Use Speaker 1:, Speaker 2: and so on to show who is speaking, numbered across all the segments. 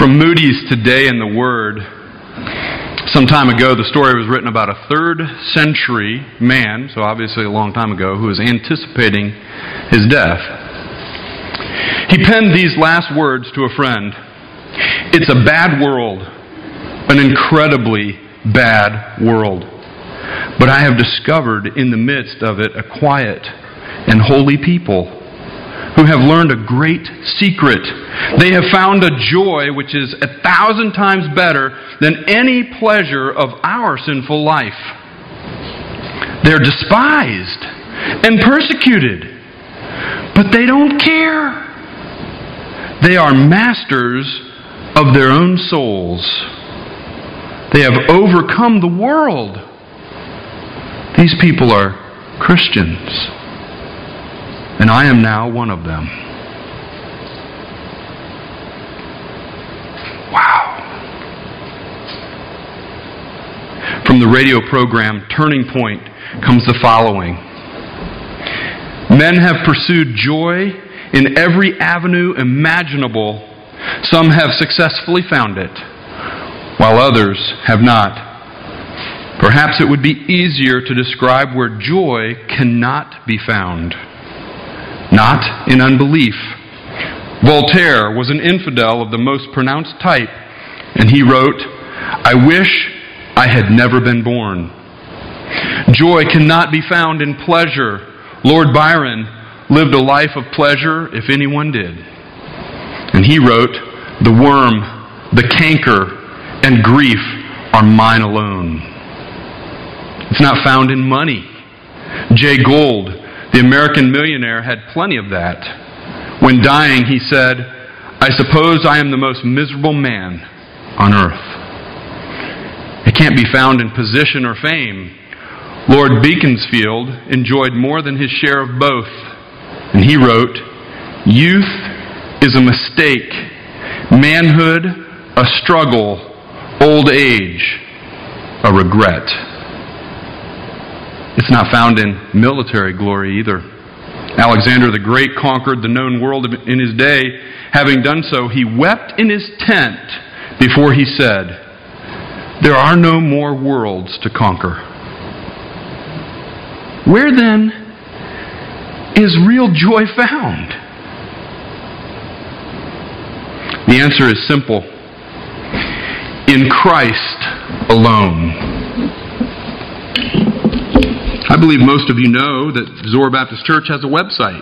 Speaker 1: From Moody's Today in the Word, some time ago, the story was written about a 3rd century man, so obviously a long time ago, who was anticipating his death. He penned these last words to a friend: "It's a bad world, an incredibly bad world. But I have discovered in the midst of it a quiet and holy people who have learned a great secret. They have found a joy which is 1,000 times better than any pleasure of our sinful life. They're despised and persecuted, but they don't care. They are masters of their own souls. They have overcome the world. These people are Christians, and I am now one of them." Wow. From the radio program Turning Point comes the following: "Men have pursued joy in every avenue imaginable. Some have successfully found it, while others have not. Perhaps it would be easier to describe where joy cannot be found. Not in unbelief. Voltaire was an infidel of the most pronounced type, and he wrote, 'I wish I had never been born.' Joy cannot be found in pleasure. Lord Byron lived a life of pleasure, if anyone did. And he wrote, 'The worm, the canker, and grief are mine alone.' It's not found in money. Jay Gould, the American millionaire, had plenty of that. When dying, he said, 'I suppose I am the most miserable man on earth.' It can't be found in position or fame. Lord Beaconsfield enjoyed more than his share of both. And he wrote, 'Youth is a mistake, manhood a struggle, old age a regret.' It's not found in military glory either. Alexander the Great conquered the known world in his day. Having done so, he wept in his tent before he said, 'There are no more worlds to conquer.' Where then is real joy found? The answer is simple. In Christ alone. I believe most of you know that Zoar Baptist Church has a website.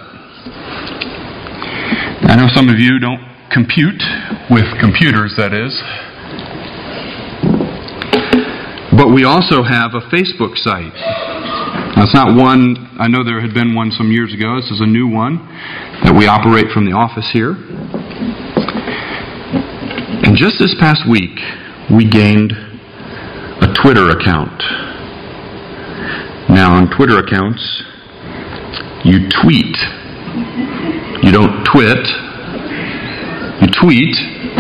Speaker 1: I know some of you don't compute with computers, that is. But we also have a Facebook site. Now, it's not one, I know there had been one some years ago. This is a new one that we operate from the office here. And just this past week, we gained a Twitter account. Now, on Twitter accounts, you tweet. You don't twit. You tweet.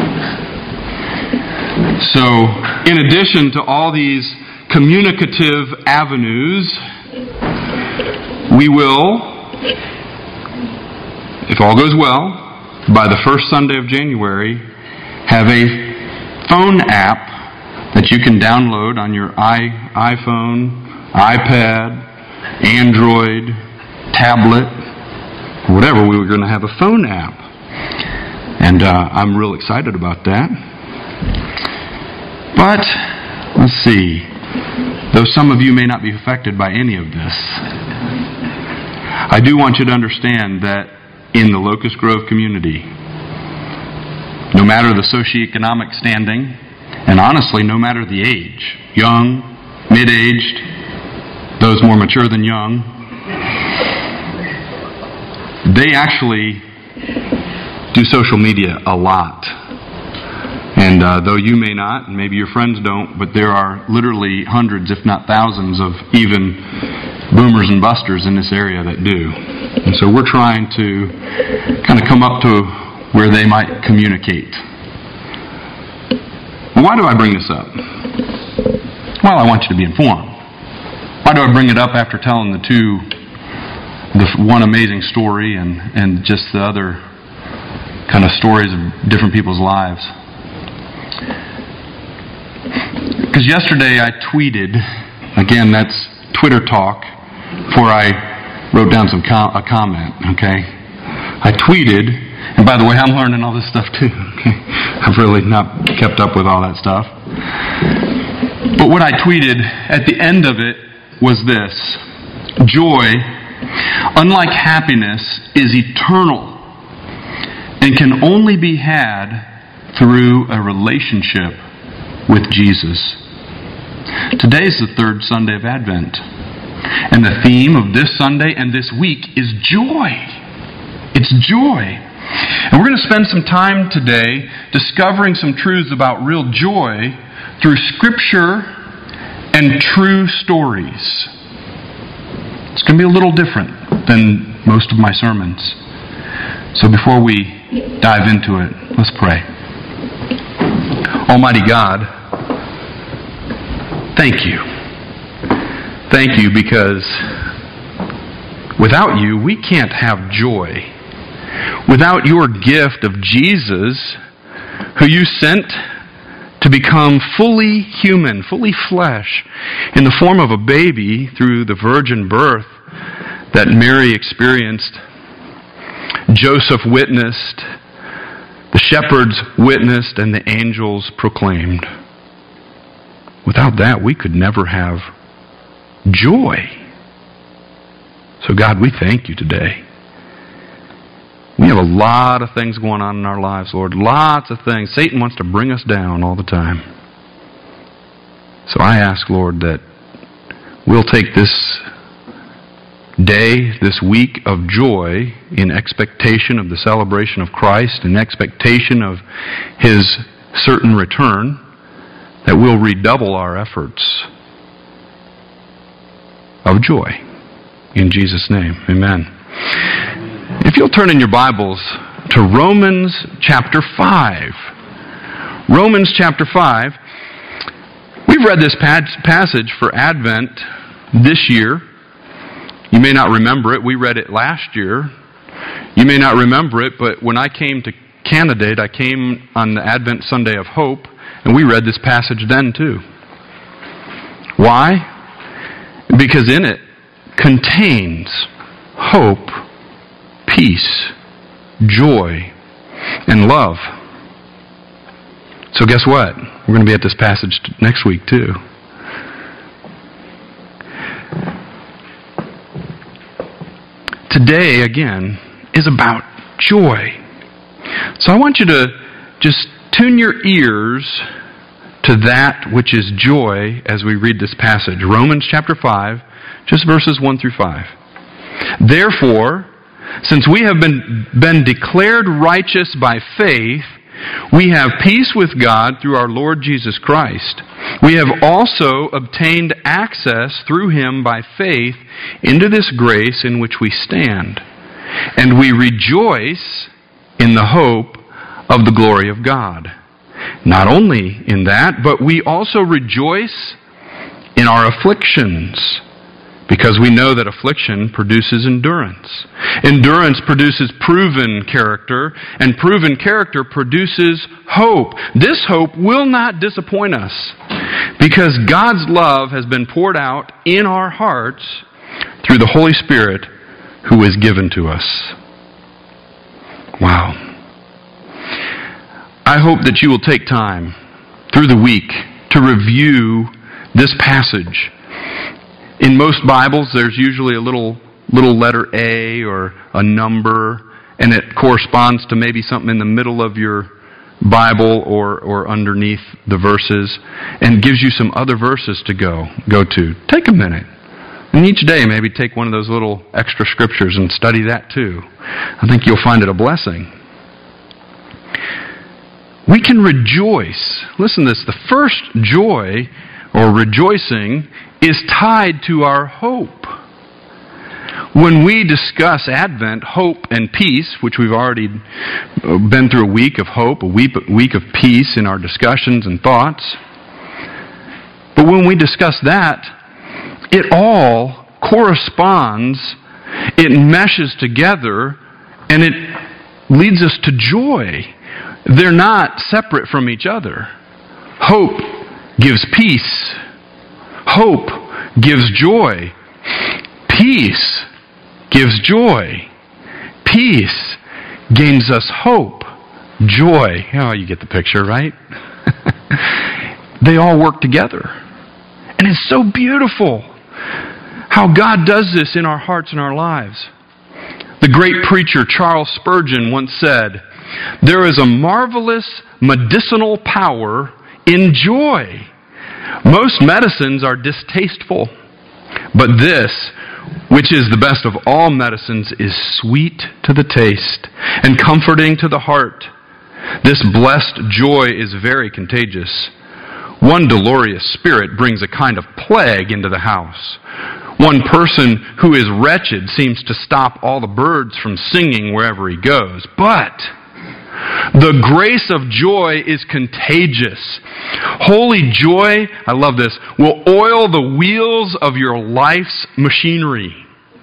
Speaker 1: So, in addition to all these communicative avenues, we will, if all goes well, by the first Sunday of January, have a phone app that you can download on your iPhone, iPad, Android, tablet, whatever. We were going to have a phone app. And I'm real excited about that. But, let's see. Though some of you may not be affected by any of this, I do want you to understand that in the Locust Grove community, no matter the socioeconomic standing, and honestly, no matter the age, young, mid-aged, those more mature than young, they actually do social media a lot. And though you may not, and maybe your friends don't, but there are literally hundreds, if not thousands, of even boomers and busters in this area that do. And so we're trying to kind of come up to where they might communicate. Why do I bring this up? Well, I want you to be informed. Why do I bring it up after telling the one amazing story and just the other kind of stories of different people's lives? Because yesterday I tweeted, again, that's Twitter talk, before I wrote down a comment, okay? I tweeted, and by the way, I'm learning all this stuff too, okay? I've really not kept up with all that stuff. But what I tweeted at the end of it was this: joy, unlike happiness, is eternal and can only be had through a relationship with Jesus. Today is the third Sunday of Advent, and the theme of this Sunday and this week is joy. It's joy. And we're going to spend some time today discovering some truths about real joy through Scripture and true stories. It's going to be a little different than most of my sermons. So before we dive into it, let's pray. Almighty God, thank you. Thank you, because without you, we can't have joy. Without your gift of Jesus, who you sent to become fully human, fully flesh, in the form of a baby through the virgin birth that Mary experienced, Joseph witnessed, the shepherds witnessed, and the angels proclaimed. Without that, we could never have joy. So God, we thank you today. We have a lot of things going on in our lives, Lord. Lots of things. Satan wants to bring us down all the time. So I ask, Lord, that we'll take this day, this week of joy in expectation of the celebration of Christ, in expectation of His certain return, that we'll redouble our efforts of joy. In Jesus' name, amen. If you'll turn in your Bibles to Romans chapter 5. Romans chapter 5. We've read this passage for Advent this year. You may not remember it. We read it last year. You may not remember it, but when I came to Candidate, I came on the Advent Sunday of Hope, and we read this passage then too. Why? Because in it contains hope, peace, joy, and love. So guess what? We're going to be at this passage next week too. Today, again, is about joy. So I want you to just tune your ears to that which is joy as we read this passage. Romans chapter 5, just verses 1 through 5. Therefore, since we have been declared righteous by faith, we have peace with God through our Lord Jesus Christ. We have also obtained access through Him by faith into this grace in which we stand. And we rejoice in the hope of the glory of God. Not only in that, but we also rejoice in our afflictions, because we know that affliction produces endurance. Endurance produces proven character, and proven character produces hope. This hope will not disappoint us, because God's love has been poured out in our hearts through the Holy Spirit who is given to us. Wow. I hope that you will take time through the week to review this passage. In most Bibles, there's usually a little letter A or a number, and it corresponds to maybe something in the middle of your Bible or underneath the verses, and gives you some other verses to go to. Take a minute. And each day, maybe take one of those little extra scriptures and study that too. I think you'll find it a blessing. We can rejoice. Listen to this. The first joy or rejoicing is tied to our hope. When we discuss Advent, hope and peace, which we've already been through a week of hope, a week of peace in our discussions and thoughts. But when we discuss that, it all corresponds, it meshes together, and it leads us to joy. They're not separate from each other. Hope gives peace. Hope gives joy. Peace gives joy. Peace gains us hope. Joy. Oh, you get the picture, right? They all work together. And it's so beautiful how God does this in our hearts and our lives. The great preacher Charles Spurgeon once said, "There is a marvelous medicinal power in joy. Most medicines are distasteful, but this, which is the best of all medicines, is sweet to the taste and comforting to the heart. This blessed joy is very contagious. One dolorous spirit brings a kind of plague into the house. One person who is wretched seems to stop all the birds from singing wherever he goes. But the grace of joy is contagious. Holy joy," I love this, "will oil the wheels of your life's machinery.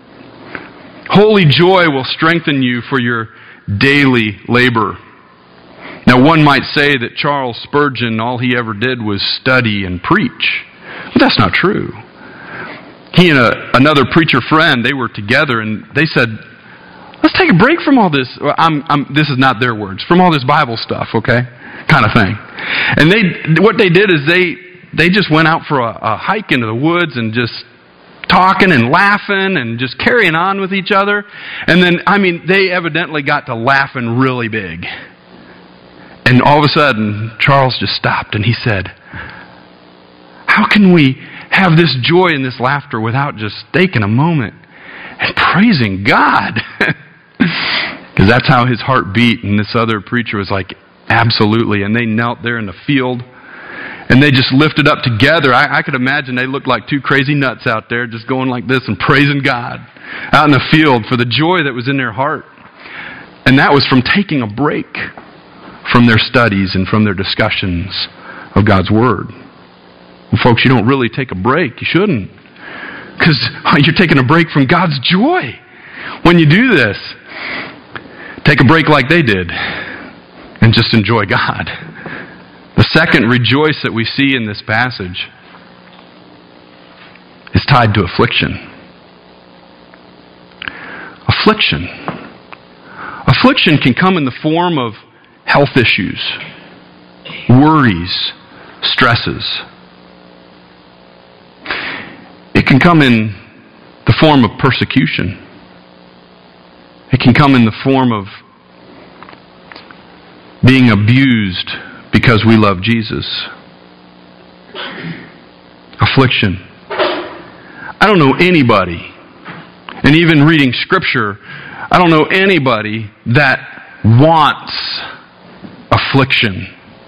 Speaker 1: Holy joy will strengthen you for your daily labor." Now, one might say that Charles Spurgeon, all he ever did was study and preach. But that's not true. He and another preacher friend, they were together and they said, "Let's take a break from all this." This is not their words. From all this Bible stuff, okay? Kind of thing. And what they did is they just went out for a hike into the woods and just talking and laughing and just carrying on with each other. And then, they evidently got to laughing really big. And all of a sudden, Charles just stopped and he said, "How can we have this joy and this laughter without just taking a moment and praising God?" Because that's how his heart beat. And this other preacher was like, "Absolutely." And they knelt there in the field and they just lifted up together. I could imagine they looked like two crazy nuts out there just going like this and praising God out in the field for the joy that was in their heart. And that was from taking a break from their studies and from their discussions of God's Word. Well, folks, you don't really take a break. You shouldn't. Because you're taking a break from God's joy when you do this. Take a break like they did and just enjoy God. The second rejoice that we see in this passage is tied to affliction. Affliction. Affliction can come in the form of health issues, worries, stresses. It can come in the form of persecution. It can come in the form of being abused because we love Jesus. Affliction. I don't know anybody, and even reading Scripture, I don't know anybody that wants affliction.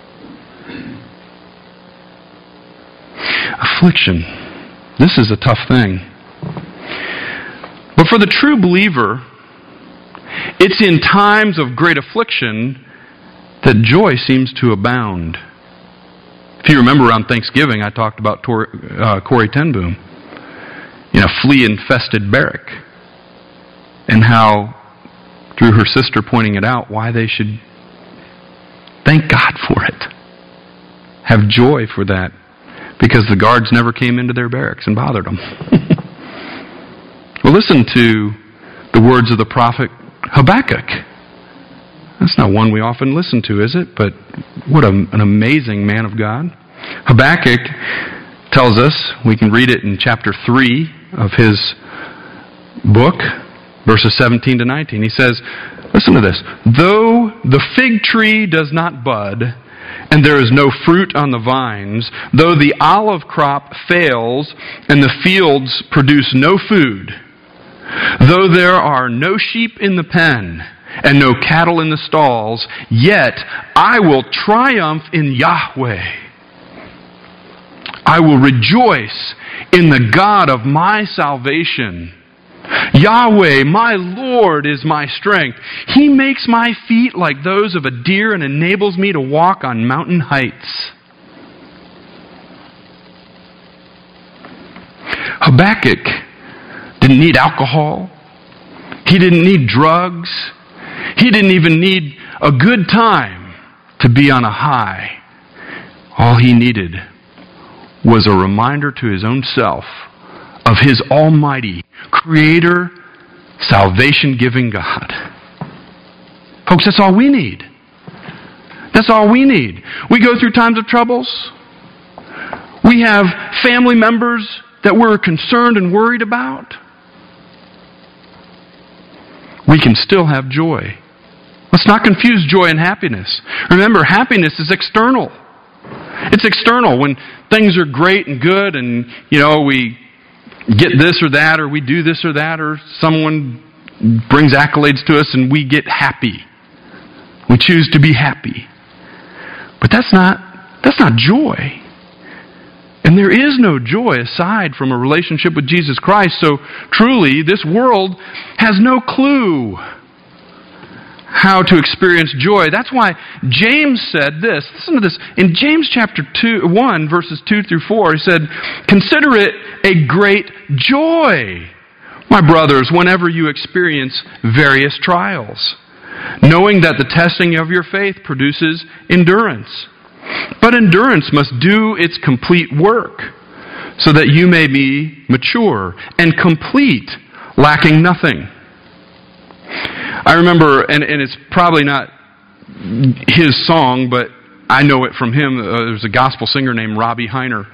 Speaker 1: Affliction. This is a tough thing. But for the true believer, it's in times of great affliction that joy seems to abound. If you remember around Thanksgiving, I talked about Corrie ten Boom in a flea-infested barrack, and how, through her sister pointing it out, why they should thank God for it. Have joy for that. Because the guards never came into their barracks and bothered them. Well, listen to the words of the prophet Habakkuk. That's not one we often listen to, is it? But what an amazing man of God. Habakkuk tells us, we can read it in chapter 3 of his book, verses 17 to 19. He says, listen to this. "Though the fig tree does not bud, and there is no fruit on the vines, though the olive crop fails, and the fields produce no food, though there are no sheep in the pen, and no cattle in the stalls, yet I will triumph in Yahweh. I will rejoice in the God of my salvation. Yahweh, my Lord, is my strength. He makes my feet like those of a deer and enables me to walk on mountain heights." Habakkuk didn't need alcohol. He didn't need drugs. He didn't even need a good time to be on a high. All he needed was a reminder to his own self of his almighty, creator, salvation-giving God. Folks, that's all we need. That's all we need. We go through times of troubles. We have family members that we're concerned and worried about. We can still have joy. Let's not confuse joy and happiness. Remember, happiness is external. It's external. When things are great and good and, we get this or that, or we do this or that, or someone brings accolades to us and we get happy. We choose to be happy. But that's not joy. And there is no joy aside from a relationship with Jesus Christ. So truly, this world has no clue how to experience joy. That's why James said this. Listen to this. In James chapter 1, verses 2 through 4, he said, "Consider it a great joy, my brothers, whenever you experience various trials, knowing that the testing of your faith produces endurance. But endurance must do its complete work, so that you may be mature and complete, lacking nothing." I remember, and it's probably not his song, but I know it from him. There's a gospel singer named Robbie Heiner.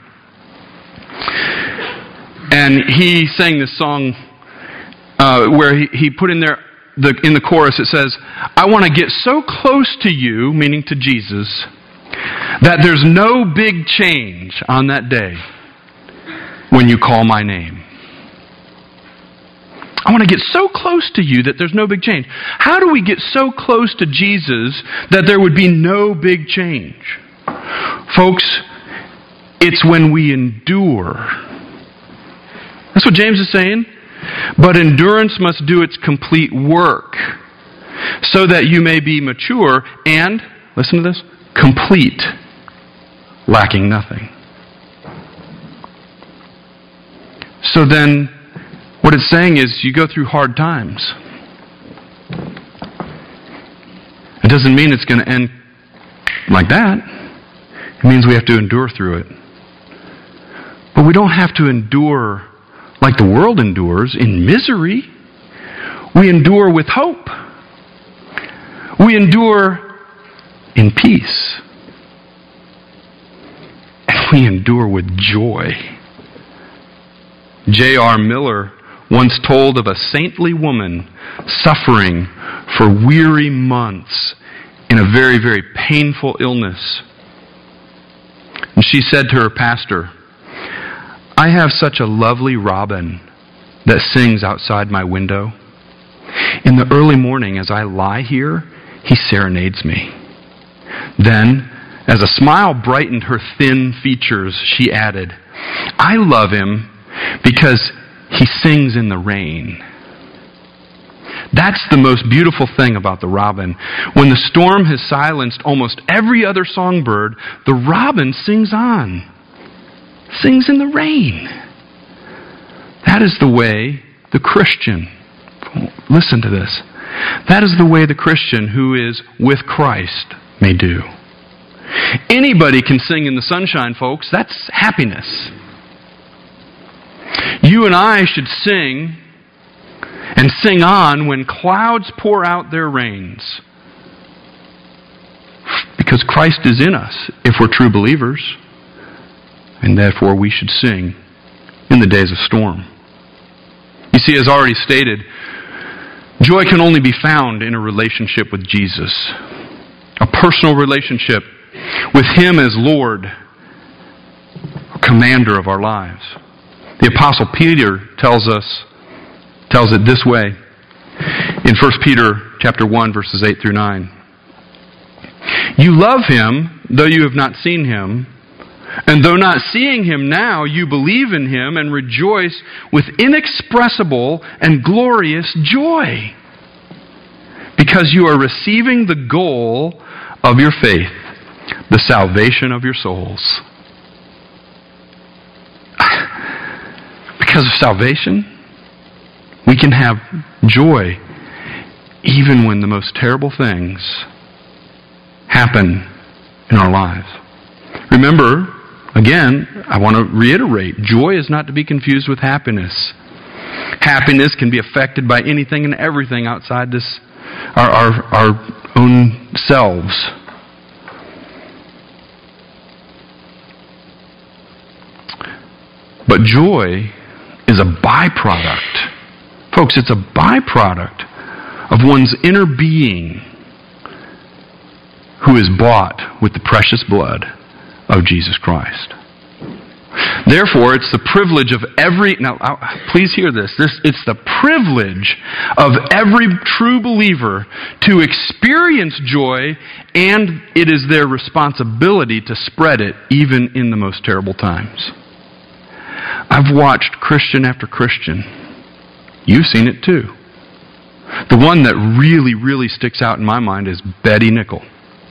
Speaker 1: And he sang this song where he put in there, in the chorus, it says, "I want to get so close to you," meaning to Jesus, "that there's no big change on that day when you call my name." I want to get so close to you that there's no big change. How do we get so close to Jesus that there would be no big change? Folks, it's when we endure. That's what James is saying. But endurance must do its complete work, so that you may be mature and, listen to this, complete, lacking nothing. So then, what it's saying is you go through hard times. It doesn't mean it's going to end like that. It means we have to endure through it. But we don't have to endure like the world endures, in misery. We endure with hope. We endure in peace. And we endure with joy. J.R. Miller once told of a saintly woman suffering for weary months in a very, very painful illness. And she said to her pastor, "I have such a lovely robin that sings outside my window. In the early morning as I lie here, he serenades me." Then, as a smile brightened her thin features, she added, "I love him because he sings in the rain." That's the most beautiful thing about the robin. When the storm has silenced almost every other songbird, the robin sings on. Sings in the rain. That is the way the Christian, listen to this, that is the way the Christian who is with Christ may do. Anybody can sing in the sunshine, folks. That's happiness. You and I should sing and sing on when clouds pour out their rains. Because Christ is in us if we're true believers. And therefore we should sing in the days of storm. You see, as already stated, joy can only be found in a relationship with Jesus. A personal relationship with Him as Lord, commander of our lives. The Apostle Peter tells it this way in 1 Peter chapter 1, verses 8 through 9. "You love Him, though you have not seen Him. And though not seeing Him now, you believe in Him and rejoice with inexpressible and glorious joy, because you are receiving the goal of your faith, the salvation of your souls." Because of salvation, we can have joy even when the most terrible things happen in our lives. Remember, Again, I want to reiterate, joy is not to be confused with happiness. Happiness can be affected by anything and everything outside this, our own selves. But joy is a byproduct. Folks, it's a byproduct of one's inner being who is bought with the precious blood of Jesus Christ. Therefore, it's the privilege of every, now please hear this, it's the privilege of every true believer to experience joy, and it is their responsibility to spread it even in the most terrible times. I've watched Christian after Christian. You've seen it too. The one that really, really sticks out in my mind is Betty Nickel.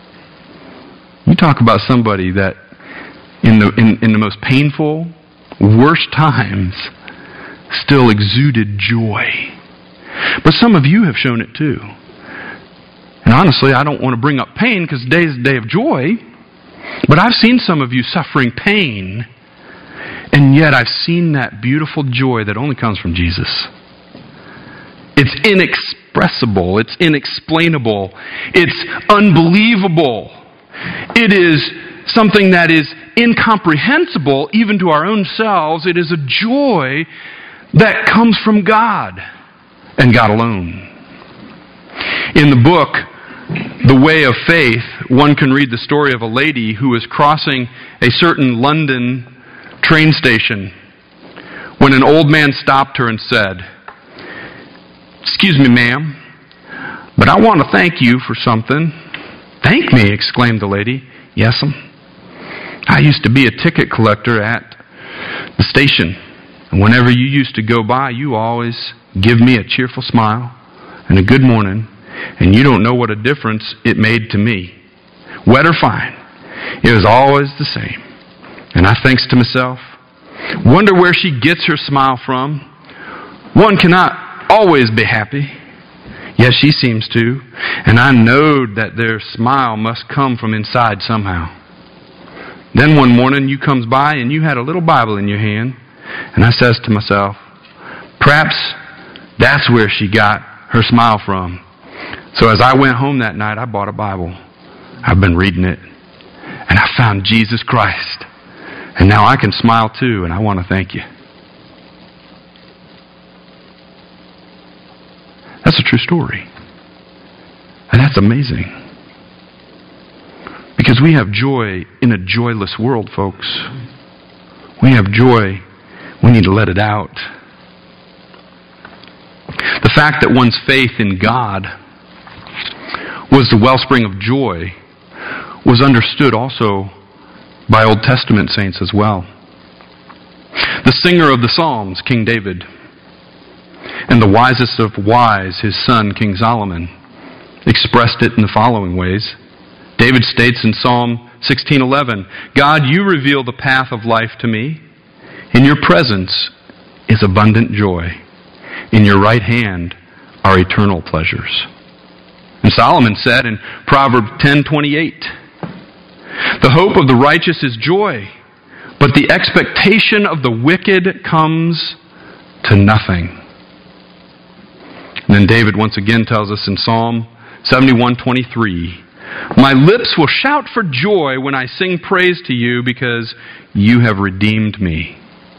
Speaker 1: You talk about somebody that in the most painful, worst times still exuded joy. But some of you have shown it too. And honestly, I don't want to bring up pain because today's a day of joy. But I've seen some of you suffering pain, and yet I've seen that beautiful joy that only comes from Jesus. It's inexpressible. It's inexplainable. It's unbelievable. It is something that is incomprehensible even to our own selves. It is a joy that comes from God and God alone. In the book, The Way of Faith, one can read the story of a lady who was crossing a certain London train station when an old man stopped her and said, "Excuse me, ma'am, but I want to thank you for something." "Thank me?" exclaimed the lady. "Yes'm. I used to be a ticket collector at the station, and whenever you used to go by, you always give me a cheerful smile and a good morning, and you don't know what a difference it made to me. Wet or fine, it was always the same. And I thinks to myself, wonder where she gets her smile from. One cannot always be happy. Yes, she seems to, and I knowed that their smile must come from inside somehow. Then one morning you comes by and you had a little Bible in your hand, and I says to myself, perhaps that's where she got her smile from. So as I went home that night, I bought a Bible. I've been reading it, and I found Jesus Christ. And now I can smile too, and I want to thank you." That's a true story. And that's amazing. Because we have joy in a joyless world, folks. We have joy. We need to let it out. The fact that one's faith in God was the wellspring of joy was understood also by Old Testament saints as well. The singer of the Psalms, King David, and the wisest of wise, his son, King Solomon, expressed it in the following ways. David states in Psalm 16:11, "God, you reveal the path of life to me. In your presence is abundant joy. In your right hand are eternal pleasures." And Solomon said in Proverbs 10:28, "The hope of the righteous is joy, but the expectation of the wicked comes to nothing." And then David once again tells us in Psalm 71:23, "My lips will shout for joy when I sing praise to you because you have redeemed me."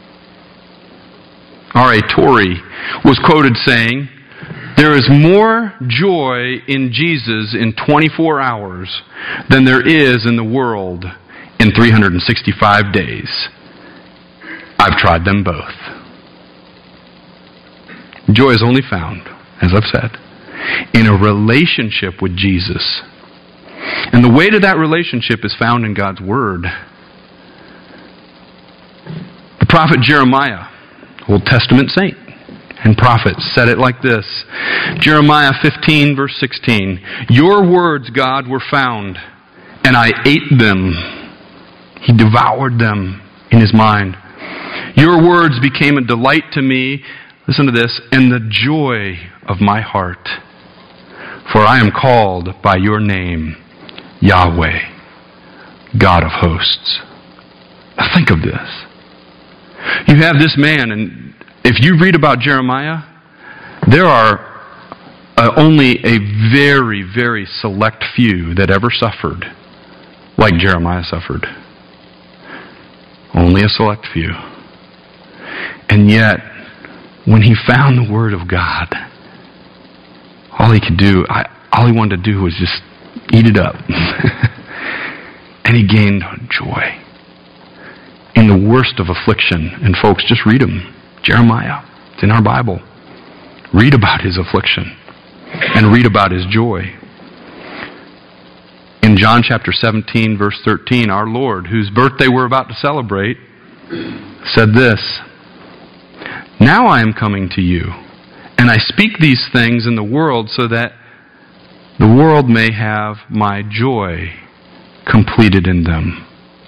Speaker 1: R.A. Torrey was quoted saying, "There is more joy in Jesus in 24 hours than there is in the world in 365 days. I've tried them both." Joy is only found, as I've said, in a relationship with Jesus. And the way to that relationship is found in God's Word. The prophet Jeremiah, Old Testament saint and prophet, said it like this. Jeremiah 15, verse 16, "Your words, God, were found, and I ate them." He devoured them in his mind. "Your words became a delight to me," listen to this, "and the joy of my heart. For I am called by your name, Yahweh, God of hosts." Think of this. You have this man, and if you read about Jeremiah, there are only a very, very select few that ever suffered like Jeremiah suffered. Only a select few. And yet, when he found the Word of God, all he wanted to do was just eat it up. And he gained joy in the worst of affliction. And folks, just read them. Jeremiah. It's in our Bible. Read about his affliction and read about his joy. In John chapter 17, verse 13, our Lord, whose birthday we're about to celebrate, said this, "Now I am coming to you, and I speak these things in the world so that the world may have my joy completed in them."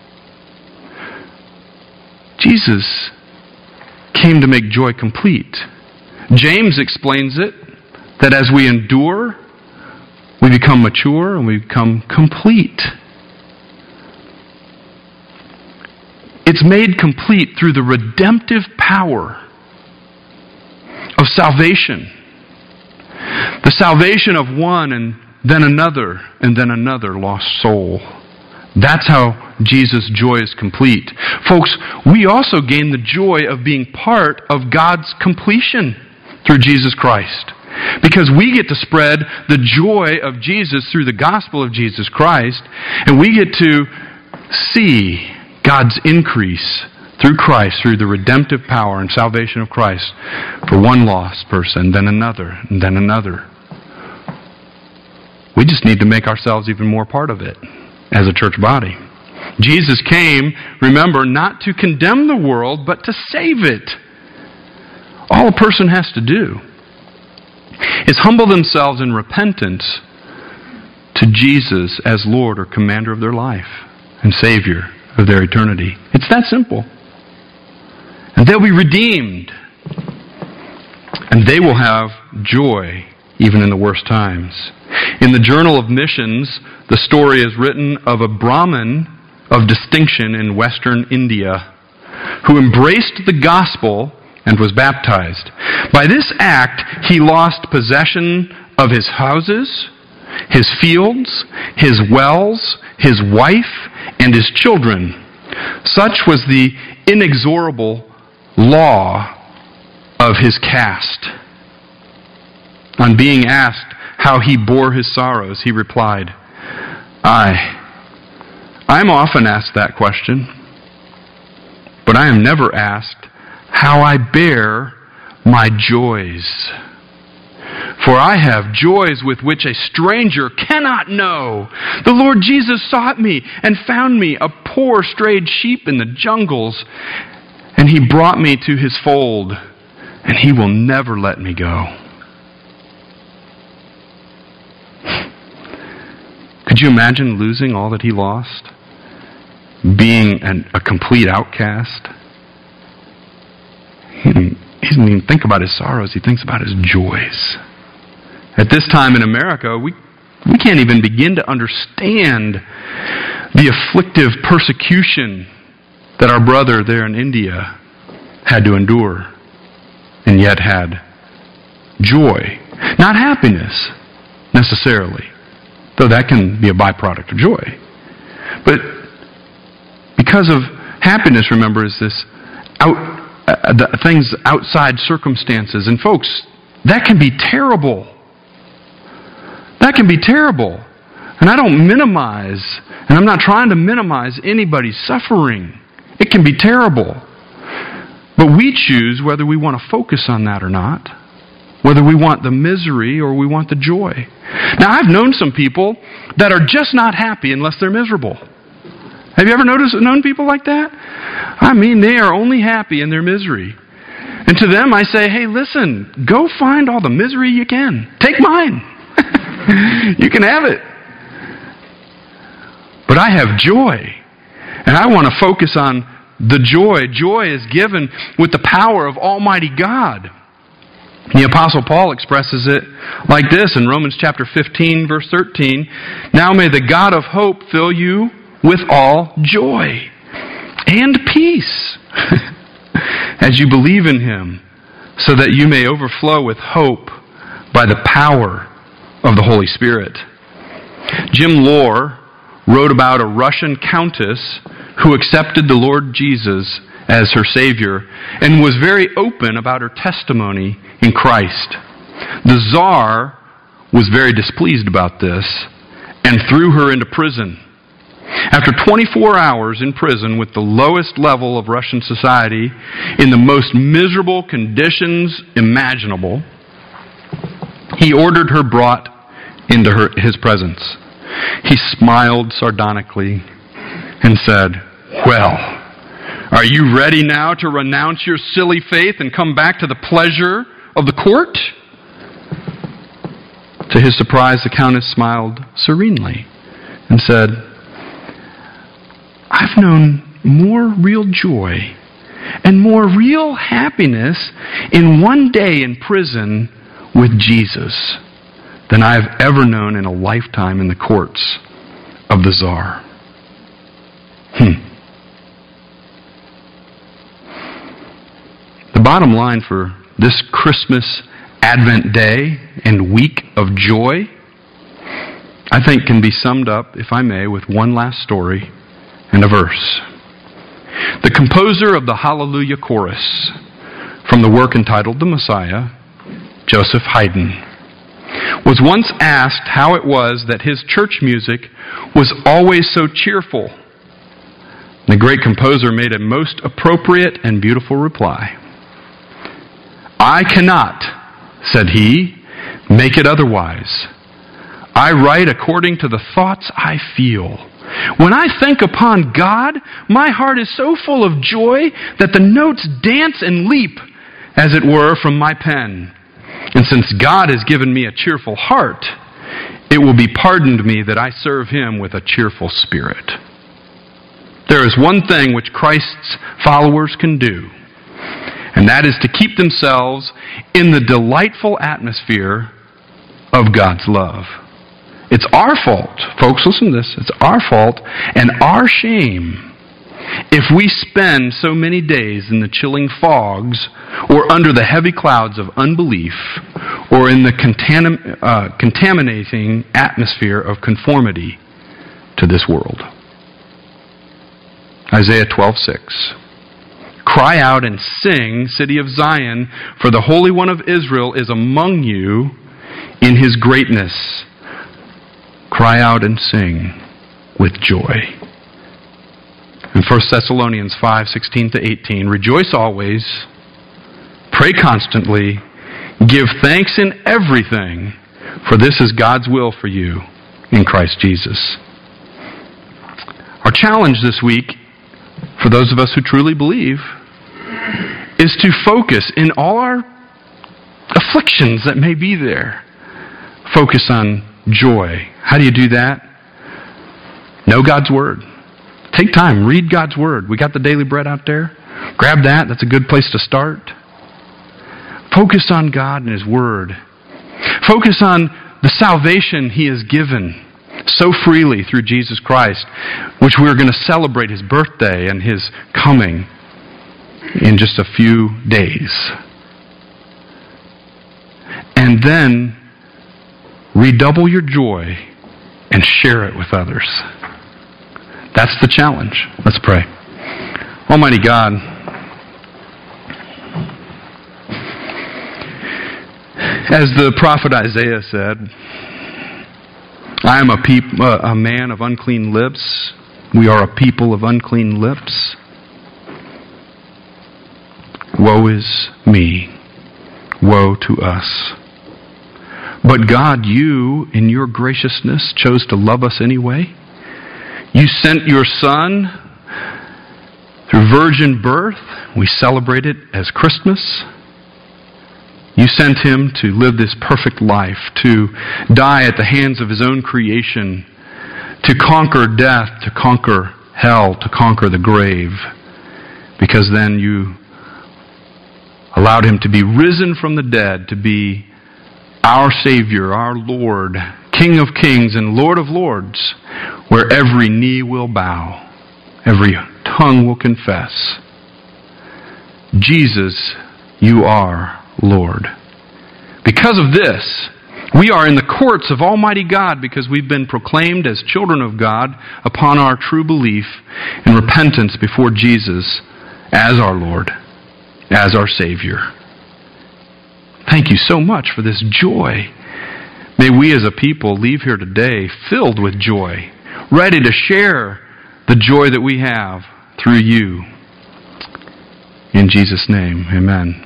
Speaker 1: Jesus came to make joy complete. James explains it, that as we endure, we become mature and we become complete. It's made complete through the redemptive power of salvation. The salvation of one and then another lost soul. That's how Jesus' joy is complete. Folks, we also gain the joy of being part of God's completion through Jesus Christ. Because we get to spread the joy of Jesus through the gospel of Jesus Christ, and we get to see God's increase through Christ, through the redemptive power and salvation of Christ for one lost person, then another, and then another. We just need to make ourselves even more part of it as a church body. Jesus came, remember, not to condemn the world, but to save it. All a person has to do is humble themselves in repentance to Jesus as Lord or commander of their life and Savior of their eternity. It's that simple. And they'll be redeemed. And they will have joy even in the worst times. In the Journal of Missions, the story is written of a Brahmin of distinction in Western India who embraced the gospel and was baptized. By this act, he lost possession of his houses, his fields, his wells, his wife, and his children. Such was the inexorable law of his caste. On being asked how he bore his sorrows, he replied, I'm often asked that question, but I am never asked how I bear my joys. For I have joys with which a stranger cannot know. The Lord Jesus sought me and found me, a poor strayed sheep in the jungles, and He brought me to His fold, and He will never let me go. Could you imagine losing all that he lost? Being a complete outcast? He doesn't even think about his sorrows. He thinks about his joys. At this time in America, we can't even begin to understand the afflictive persecution that our brother there in India had to endure, and yet had joy. Not happiness, necessarily, though that can be a byproduct of joy. But because of happiness, remember, is this the things outside circumstances. And folks, that can be terrible. That can be terrible. And I don't minimize, and I'm not trying to minimize anybody's suffering. It can be terrible. But we choose whether we want to focus on that or not. Whether we want the misery or we want the joy. Now, I've known some people that are just not happy unless they're miserable. Have you ever known people like that? I mean, they are only happy in their misery. And to them, I say, hey, listen, go find all the misery you can. Take mine. You can have it. But I have joy. And I want to focus on the joy. Joy is given with the power of Almighty God. The Apostle Paul expresses it like this in Romans chapter 15, verse 13. Now may the God of hope fill you with all joy and peace as you believe in Him, so that you may overflow with hope by the power of the Holy Spirit. Jim Lohr wrote about a Russian countess who accepted the Lord Jesus as her Savior and was very open about her testimony in Christ. The Tsar was very displeased about this and threw her into prison. After 24 hours in prison with the lowest level of Russian society, in the most miserable conditions imaginable, he ordered her brought into his presence. He smiled sardonically and said, "Well, are you ready now to renounce your silly faith and come back to the pleasure of the court?" To his surprise, the countess smiled serenely and said, "I've known more real joy and more real happiness in one day in prison with Jesus than I've ever known in a lifetime in the courts of the Tsar." The bottom line for this Christmas Advent day and week of joy, I think, can be summed up, if I may, with one last story and a verse. The composer of the Hallelujah Chorus, from the work entitled The Messiah, Joseph Haydn, was once asked how it was that his church music was always so cheerful. The great composer made a most appropriate and beautiful reply. "I cannot," said he, "make it otherwise. I write according to the thoughts I feel. When I think upon God, my heart is so full of joy that the notes dance and leap, as it were, from my pen. And since God has given me a cheerful heart, it will be pardoned me that I serve Him with a cheerful spirit." There is one thing which Christ's followers can do, and that is to keep themselves in the delightful atmosphere of God's love. It's our fault, folks, listen to this, it's our fault and our shame if we spend so many days in the chilling fogs or under the heavy clouds of unbelief or in the contaminating atmosphere of conformity to this world. Isaiah 12:6. "Cry out and sing, city of Zion, for the Holy One of Israel is among you in His greatness. Cry out and sing with joy." In 1 Thessalonians 5:16-18, "Rejoice always, pray constantly, give thanks in everything, for this is God's will for you in Christ Jesus." Our challenge this week, for those of us who truly believe, is to focus in all our afflictions that may be there. Focus on joy. How do you do that? Know God's Word. Take time, read God's Word. We got the Daily Bread out there. Grab that. That's a good place to start. Focus on God and His Word. Focus on the salvation He has given so freely through Jesus Christ, which we're going to celebrate His birthday and His coming in just a few days. And then redouble your joy and share it with others. That's the challenge. Let's pray. Almighty God, as the prophet Isaiah said, "I am a man of unclean lips. We are a people of unclean lips. Woe is me. Woe to us. But God, you, in your graciousness, chose to love us anyway. You sent your Son through virgin birth. We celebrate it as Christmas. You sent Him to live this perfect life, to die at the hands of His own creation, to conquer death, to conquer hell, to conquer the grave, because then you allowed Him to be risen from the dead, to be our Savior, our Lord, King of kings and Lord of lords, where every knee will bow every tongue will confess, Jesus, you are Lord. Because of this, we are in the courts of Almighty God because we've been proclaimed as children of God upon our true belief and repentance before Jesus as our Lord, as our Savior. Thank you so much for this joy. May we as a people leave here today filled with joy, ready to share the joy that we have through you. In Jesus' name, amen.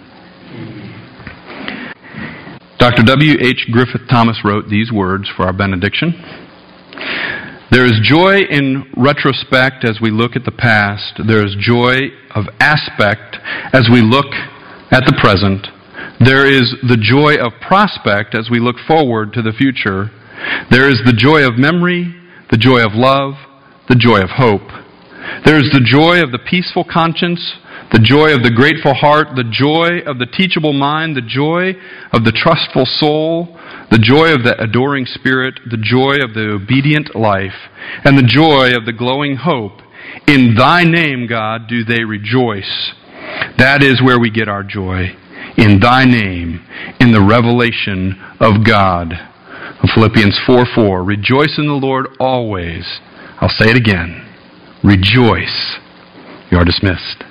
Speaker 1: Dr. W.H. Griffith Thomas wrote these words for our benediction. There is joy in retrospect as we look at the past. There is joy of aspect as we look at the present. There is the joy of prospect as we look forward to the future. There is the joy of memory, the joy of love, the joy of hope. There is the joy of the peaceful conscience, the joy of the grateful heart, the joy of the teachable mind, the joy of the trustful soul, the joy of the adoring spirit, the joy of the obedient life, and the joy of the glowing hope. In Thy name, God, do they rejoice. That is where we get our joy. In Thy name, in the revelation of God. Philippians 4:4, rejoice in the Lord always. I'll say it again. Rejoice. You are dismissed.